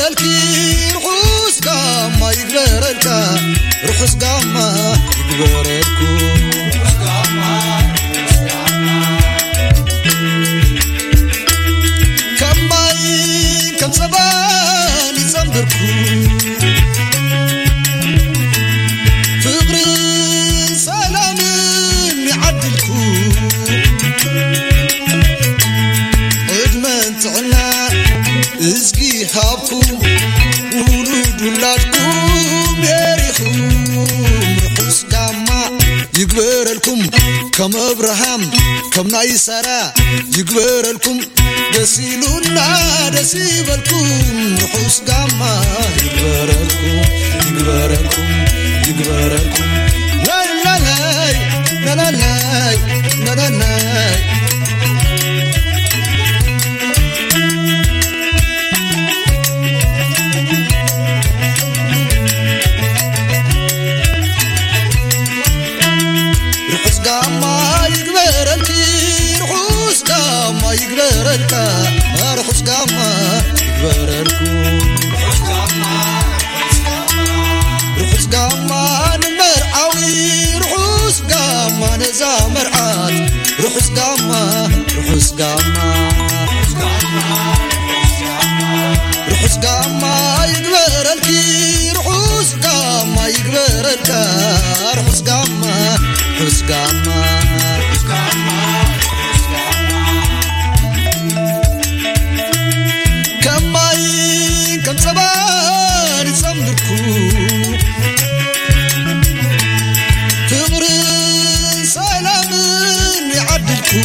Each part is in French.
يقبرلكي رخص قاما يقبرلكا رخص قاما يقبرلكو كم صبان يصبركو فقر سلام يعدلكو ادمن تعنا ازقي هابكو ولود ولادكم يريخوم رخص قاما يقبرلكم كم ابراهام كم نايسارا يقبرلكم دسيلونا دسيبلكم رخص قاما يقبرلكم لا لا لا لا لا لا لا لا رخص قاما يقبرلكي رخص قاما يقبرلكا رخص قاما يقبرلكم رخص قاما نمرعوي رخص قاما نزامرعات رخص قاما رخص قاما رخص قاما يقبرلكي رخص قاما يقبرلكا رخص قاما رخص قاما كم صبان يصبركو فقر سلام يعدلكو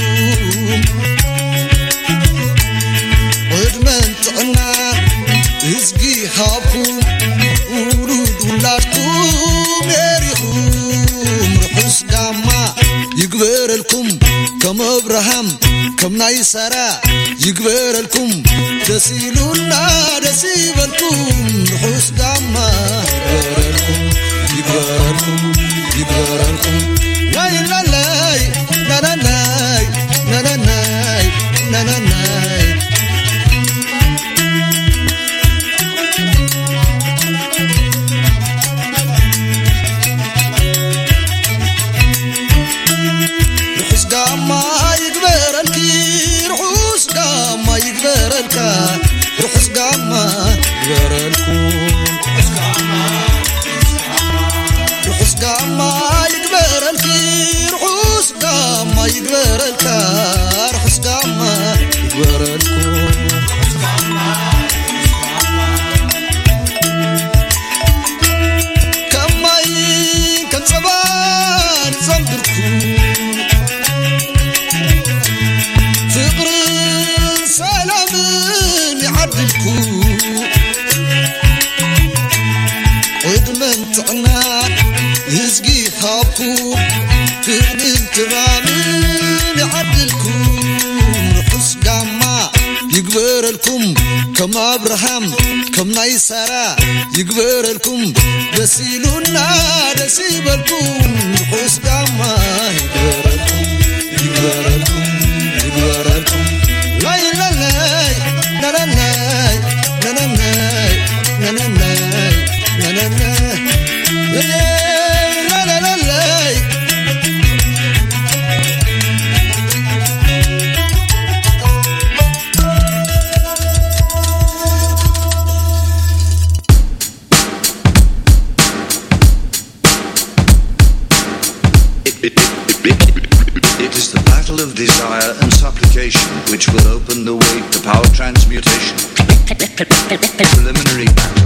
ودمن تعنا ازقي هابكو ولود ولادكم يريخوم رخص قاما يقبرلكم كم ابراهام كم نايسارا يقبرلكم دسيلونا دسيبلكم رخص قاما يقبرلكم لا لا لا لا لا لا لا لا لا لا رخص قاما يقبرلكي رخص قاما يقبرلكا رخص قاما يقبرلكم رخص قاما يقبرلكي رخص قاما يقبرلكا رخص قاما يقبرلكم كم صبان صبركم فقر سلام يعدلكو ودمن تعنا يزقي هابكو فقر انترام يعدلكو رخص قاما يقبرلكم كم ابراهام كم نايسارا يقبرلكم دسيلونا دسيبلكم رخص قاما يقبرلكم لا لا لا لا لا لا لا لا لا لا لا لا لا لا It is the battle of desire and supplication which will open the way to power transmutation. Preliminary battle.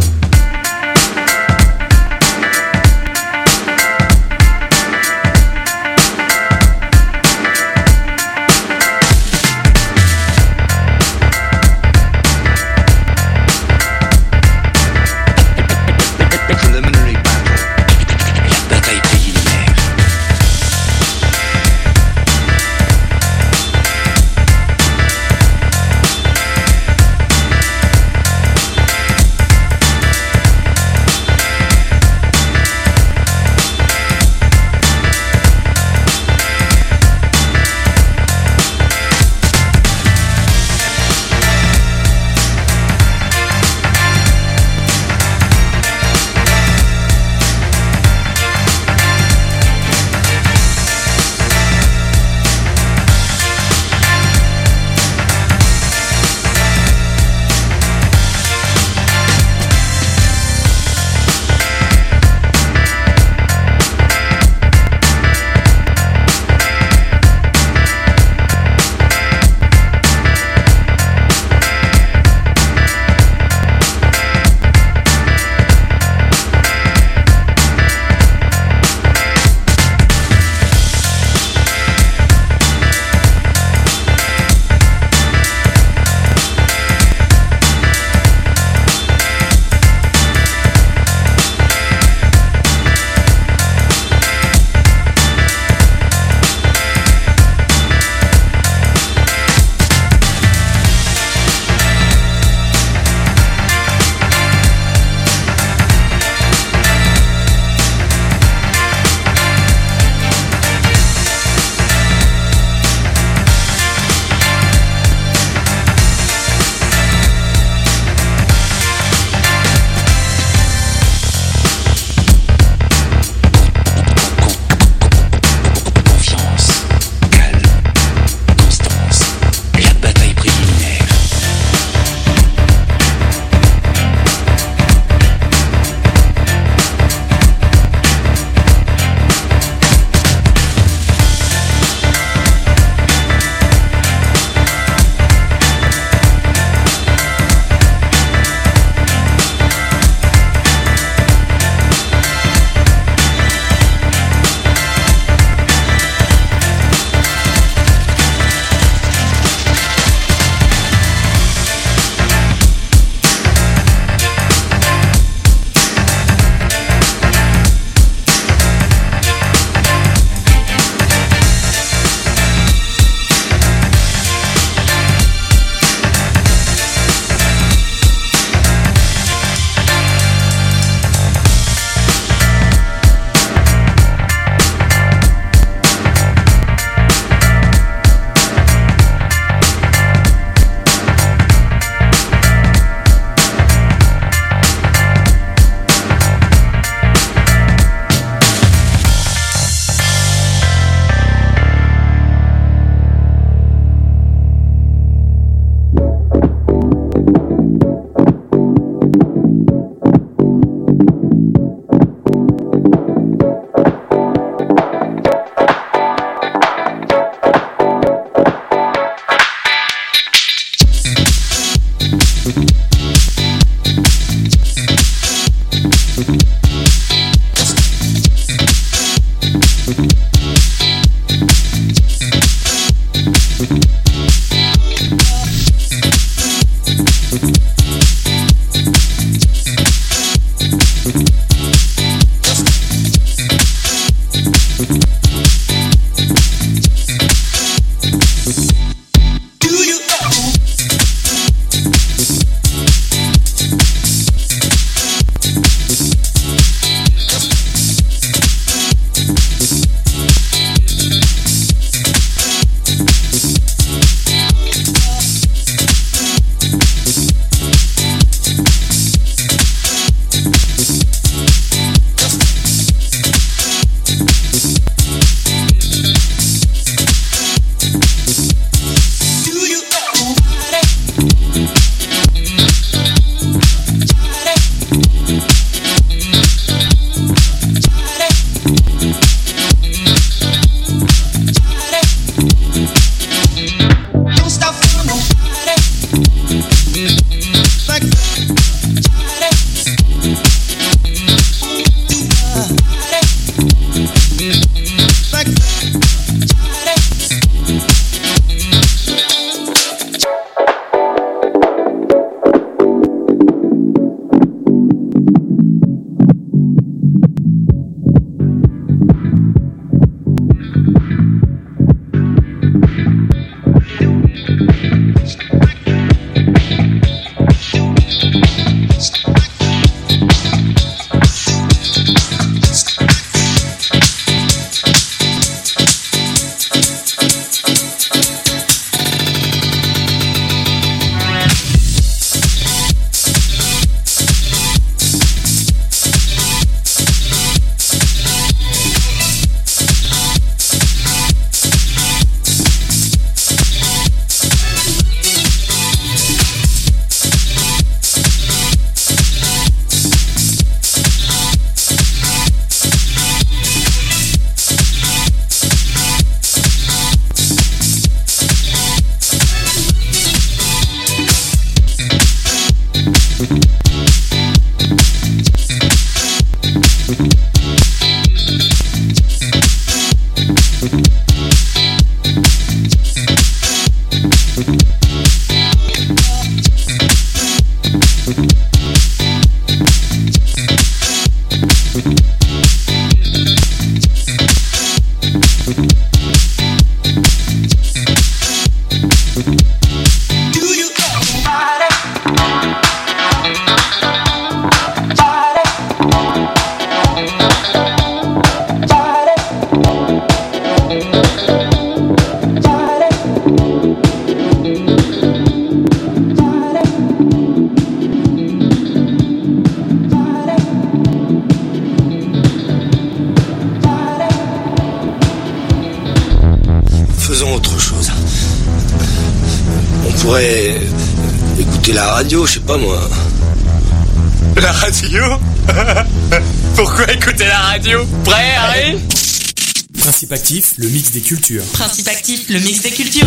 Écouter la radio, je sais pas moi. La radio? Pourquoi écouter la radio? Prêt, Harry? Principe actif, le mix des cultures. Principe actif, le mix des cultures.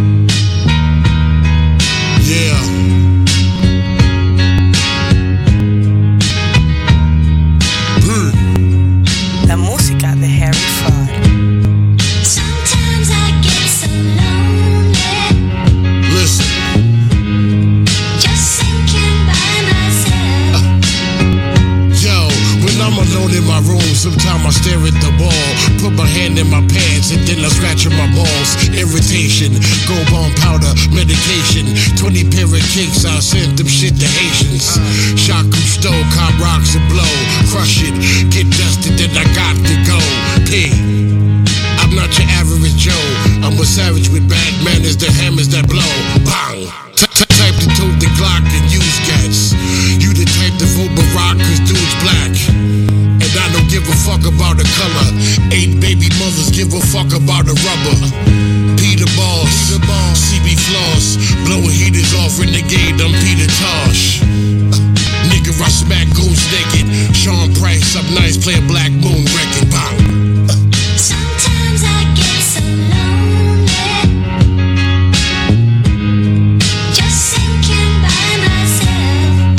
Yeah. La música de Harry Fraud. Sometimes I get so lonely. Listen. Just thinking by myself. Yo, when I'm alone in my room, sometimes I stare at the wall. Put my hand in my pants and then I scratch at my balls. Irritation, gold bond powder, medication. 20 pair of kicks, I sent them shit to Haitians. Shock Cousteau, cop rocks and blow. Crush it, get dusted, then I got to go. P. I'm not your average Joe. I'm a savage with bad manners, the hammers that blow. Bang! Type to tote the Glock and use gats. You the type to vote Barack cause dude's black. And I don't give a fuck about the color. 8 baby mothers give a fuck about the rubber. Peter Boss, CB Floss, blowing heaters off, renegade, I'm Peter Tosh. Nigga, I smack goons naked. Sean Price, up nice, play a Black Moon record. Bang. Sometimes I get so lonely. Just thinking by myself.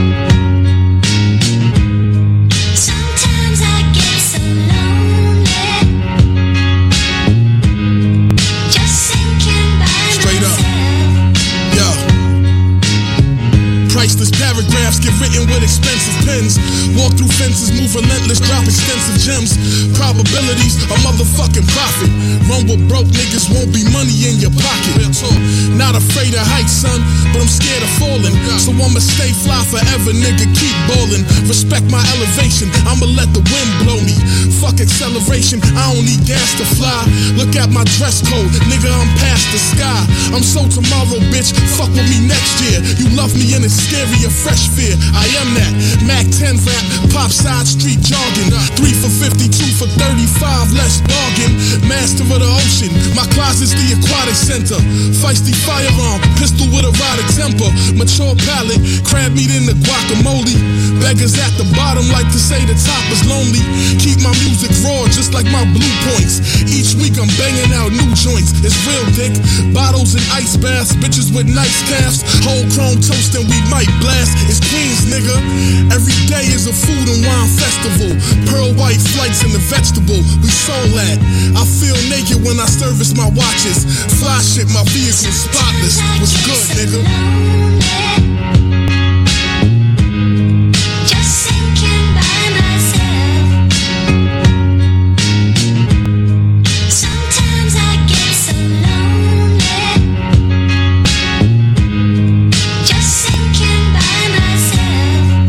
Sometimes I get so lonely. Just thinking by Straight up. myself. Yo. Priceless paragraphs get written with expensive pens. Walk through fences, move relentless, drop extensive gems. Probabilities, a motherfucking profit. Run with broke niggas, won't be money in your pocket. Not afraid of heights, son, but I'm scared of falling. So I'ma stay fly forever, nigga, keep ballin'. Respect my elevation, I'ma let the wind blow me. Fuck acceleration, I don't need gas to fly. Look at my dress code, nigga, I'm past the sky. I'm so tomorrow, bitch, fuck with me next year. You love me and it's scary, a fresh fear. I am that. Mac 10 rap, pop side street jogging. 3 for 52 for 35, less bargain. Master of the ocean, my closet's the aquatic center. Feisty firearm, pistol with erotic temper. Mature palate, crab meat in the guacamole. Beggars at the bottom like to say the top is lonely. Keep my music raw just like my blue points. Each week I'm banging out new joints. It's real dick, bottles and ice baths. Bitches with nice calves, whole chrome toast and we might blast. It's Queens, nigga. Every day is a food and wine festival. Pearl white flights and the vegetable, we sold that. I feel naked when I service my watches. Fly shit, my vehicle spotless. What's good, nigga? Just thinking by myself. Sometimes I get so lonely. Just thinking by myself.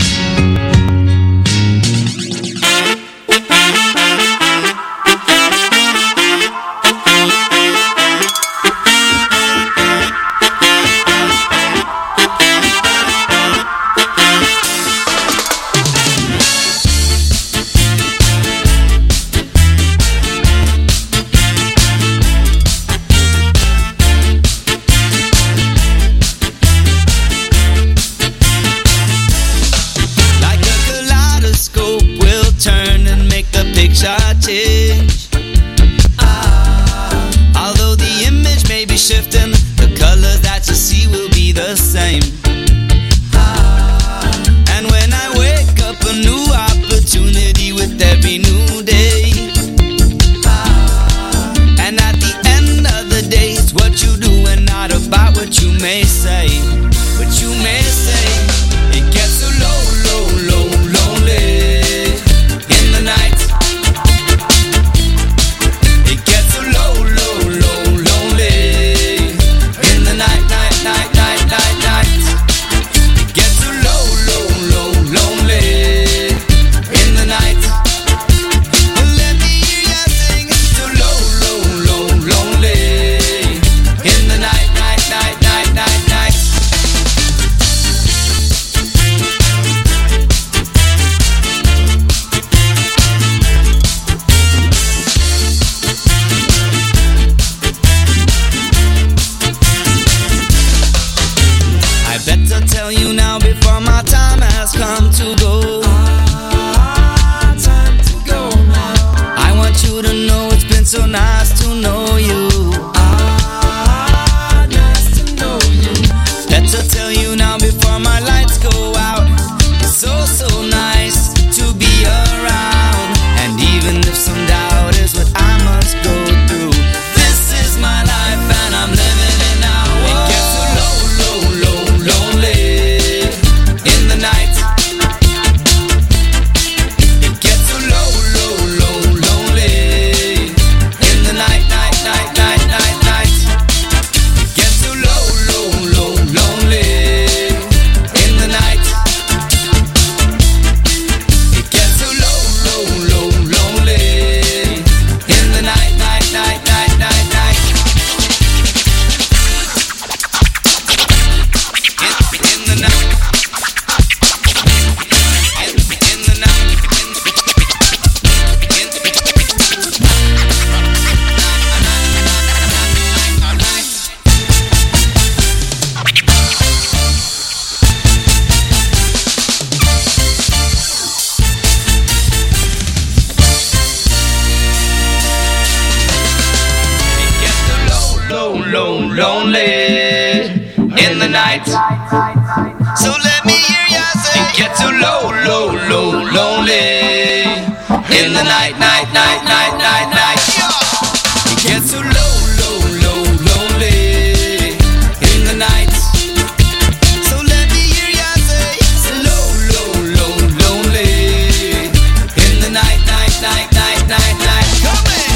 time has come to go. Time to go now. I want you to know it's been so nice to know you. Nice to know you. Better tell you now before my lights go out. It's so, so nice to be around. And even if some doubt is what I must go through, this is my life and I'm living it now. It gets so low, low, low, lonely in the night. It gets so low, low, low, lonely in the night, night, night, night, night, night. It gets so low, low, low, lonely in the night. It gets so low, low, low, lonely in the night, night, night, night, night, night. In the night. In the night. Low, low, lonely in the night. So let me hear ya say it gets so low, low, low, lonely in the night, night, night, night, night, night. It gets so low, low, low, lonely in the night. So let me hear ya say it's low, low, low, lonely in the night, night, night, night, night, night. Come in.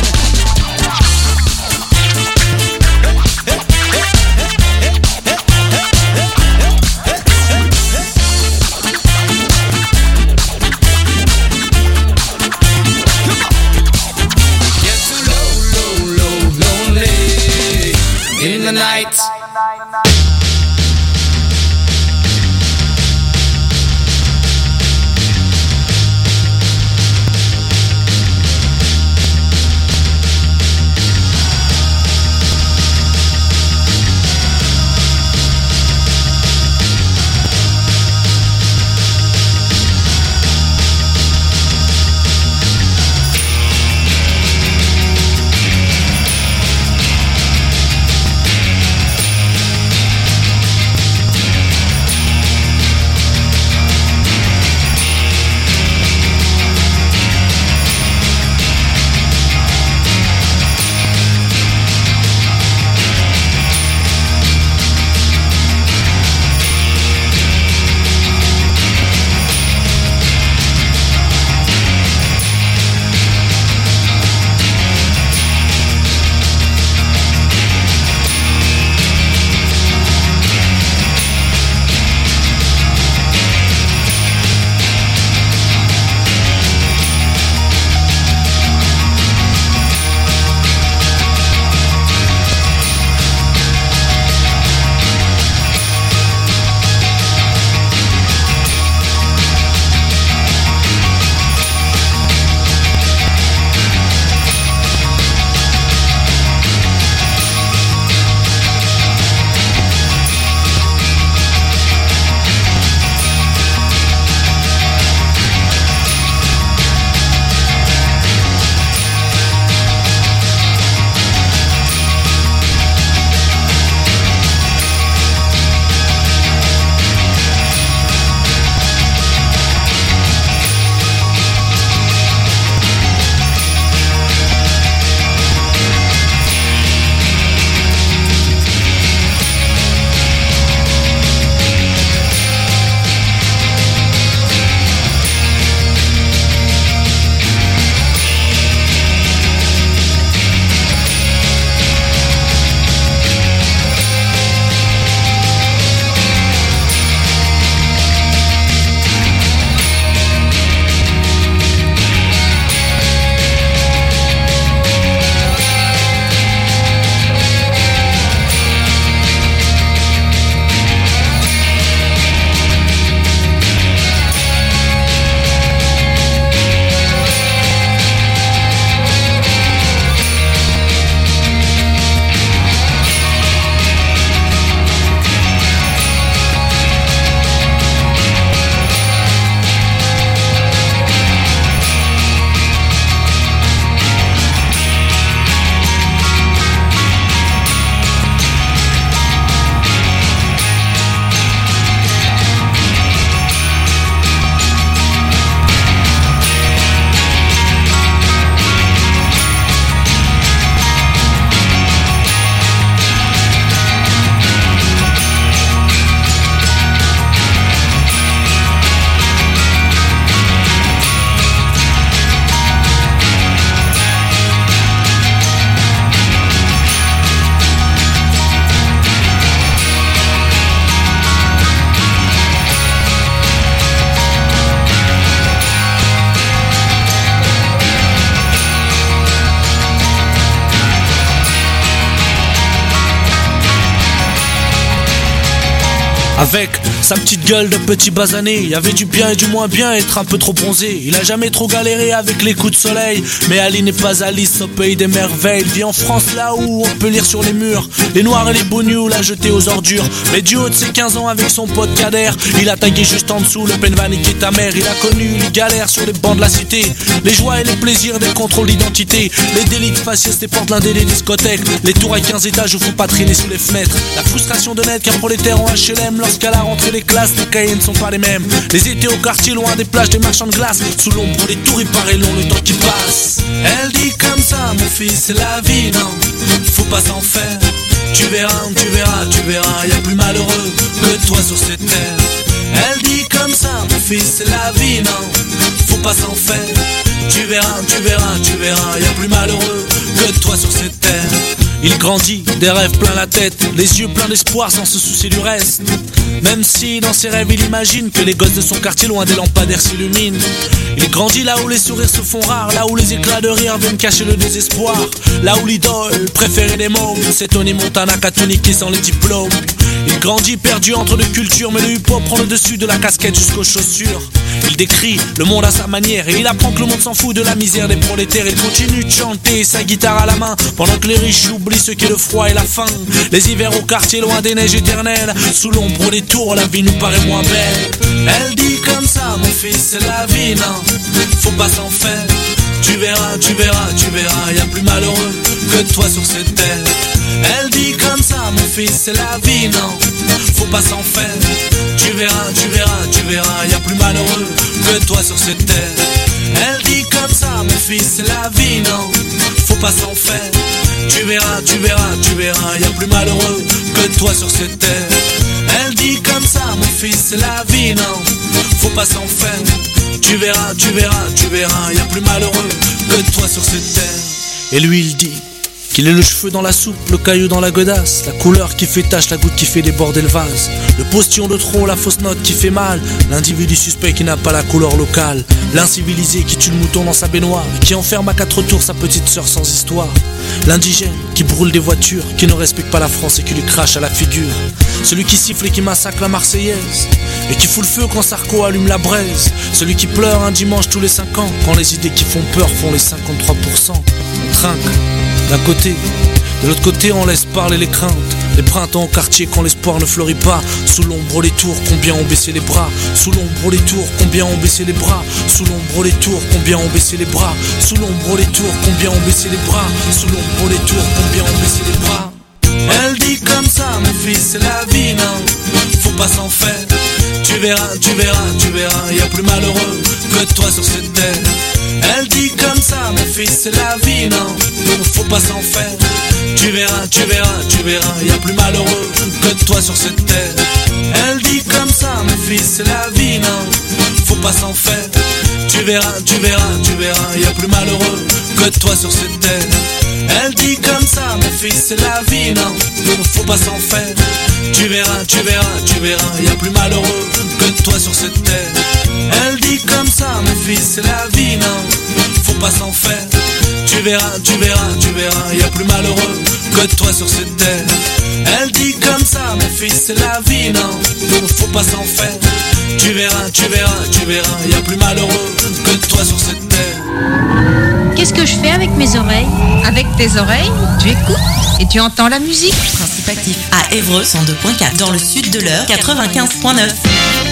Avec sa petite gueule de petit basané, il y avait du bien et du moins bien, être un peu trop bronzé. Il a jamais trop galéré avec les coups de soleil. Mais Ali n'est pas Alice au pays des merveilles. Il vit en France là où on peut lire sur les murs les noirs et les bonius l'a jeté aux ordures. Mais du haut de ses 15 ans avec son pote Kader, il a tagué juste en dessous le peine va niquer ta mère. Il a connu les galères sur les bancs de la cité, les joies et les plaisirs des contrôles d'identité, les délits de faciès des portes blindées des discothèques, les tours à 15 étages où faut pas traîner sous les fenêtres, la frustration de n'être qu'un prolétaire en HLM lorsqu'à la rentrée les classes, les cahiers ne sont pas les mêmes, les étés au quartier loin des plages des marchands de glace, sous l'ombre des tours il paraît long le temps qui passe. Elle dit comme ça mon fils c'est la vie, non, faut pas s'en faire. Tu verras, y'a plus malheureux que toi sur cette terre. Elle dit comme ça, mon fils, c'est la vie, non, faut pas s'en faire. Tu verras, y'a plus malheureux que toi sur cette terre. Il grandit, des rêves plein la tête, les yeux pleins d'espoir sans se soucier du reste. Même si dans ses rêves il imagine que les gosses de son quartier loin des lampadaires s'illuminent. Il grandit là où les sourires se font rares, là où les éclats de rire viennent cacher le désespoir, là où l'idole préférée des mômes, c'est Tony Montana qu'a tout niqué sans les diplômes. Il grandit perdu entre deux cultures, mais le hip-hop prend le dessus de la casquette jusqu'aux chaussures. Il décrit le monde à sa manière et il apprend que le monde s'en fout de la misère des prolétaires. Il continue de chanter sa guitare à la main pendant que les riches oublient ce qu'est le froid et la faim. Les hivers au quartier loin des neiges éternelles, sous l'ombre des tours la vie nous paraît moins belle. Elle dit comme ça mon fils c'est la vie, non, faut pas s'en faire. Tu verras, y'a plus malheureux que toi sur cette terre. Elle dit comme ça mon fils c'est la vie, non, faut pas s'en faire. Tu verras, y'a plus malheureux que toi sur cette terre. Elle dit comme ça mon fils c'est la vie, non, faut pas s'en faire. Tu verras, y'a plus malheureux que toi sur cette terre. Elle dit comme ça mon fils c'est la vie, non, faut pas s'en faire. Tu verras, y'a plus malheureux que toi sur cette terre. Et lui il dit qu'il est le cheveu dans la soupe, le caillou dans la godasse, la couleur qui fait tache, la goutte qui fait déborder le vase, le postillon de trop, la fausse note qui fait mal, l'individu suspect qui n'a pas la couleur locale, l'incivilisé qui tue le mouton dans sa baignoire, qui enferme à 4 tours sa petite sœur sans histoire, l'indigène qui brûle des voitures, qui ne respecte pas la France et qui lui crache à la figure, celui qui siffle et qui massacre la Marseillaise, et qui fout le feu quand Sarko allume la braise, celui qui pleure un dimanche tous les 5 ans, quand les idées qui font peur font les 53%. On trinque d'un côté, de l'autre côté on laisse parler les craintes. Les printemps au quartier quand l'espoir ne fleurit pas. Sous l'ombre les tours, combien ont baissé les bras. Sous l'ombre les tours, combien ont baissé les bras. Sous l'ombre les tours, combien ont baissé les bras. Sous l'ombre les tours, combien ont baissé les bras. Sous l'ombre les tours, combien ont baissé les bras. Elle dit comme ça mon fils c'est la vie, non, faut pas s'en faire. Tu verras, y'a plus malheureux que toi sur cette terre. Elle dit comme ça mon fils c'est la vie, non, faut pas s'en faire. Tu verras, y'a plus malheureux que toi sur cette terre. Elle dit comme ça mon fils c'est la vie, non, faut pas s'en faire. Tu verras, y'a plus malheureux que toi sur cette terre. Elle dit comme ça mon fils c'est la vie, non, faut pas s'en faire. Tu verras, y'a plus malheureux que toi sur cette terre. Elle dit comme ça mon fils c'est la vie, non, faut pas s'en faire. Tu verras, y'a plus malheureux que toi sur cette terre. Elle dit comme ça mon fils c'est la vie, non, faut pas s'en faire. Tu verras, y'a plus malheureux que toi sur cette terre. Qu'est-ce que je fais avec mes oreilles? Avec tes oreilles, tu écoutes et tu entends la musique. Principe actif à Évreux 102.4, dans le sud de l'Eure 95.9.